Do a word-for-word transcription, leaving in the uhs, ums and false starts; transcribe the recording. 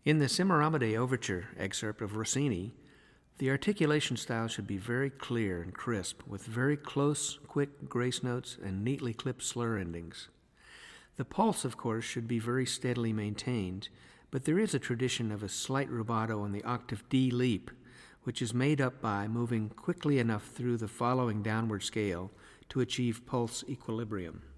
In the Semiramide Overture excerpt of Rossini, the articulation style should be very clear and crisp, with very close, quick grace notes and neatly clipped slur endings. The pulse, of course, should be very steadily maintained, but there is a tradition of a slight rubato on the octave D leap, which is made up by moving quickly enough through the following downward scale to achieve pulse equilibrium.